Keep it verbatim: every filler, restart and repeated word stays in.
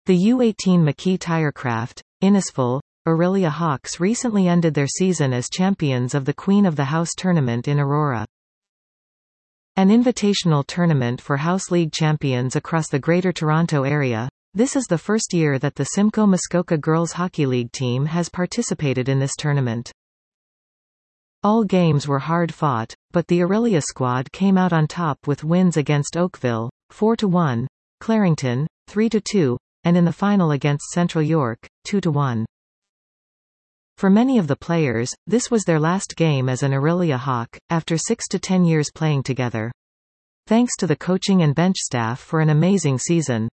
The U eighteen McKee Tirecraft, Innisfil, Orillia Hawks recently ended their season as champions of the Queen of the House tournament in Aurora. An invitational tournament for House League champions across the Greater Toronto Area. This is the first year that the Simcoe Muskoka Girls Hockey League team has participated in this tournament. All games were hard-fought, but the Orillia squad came out on top with wins against Oakville, four to one, Clarington, three to two, and in the final against Central York, two to one. For many of the players, this was their last game as an Orillia Hawk, after six to ten years playing together. Thanks to the coaching and bench staff for an amazing season.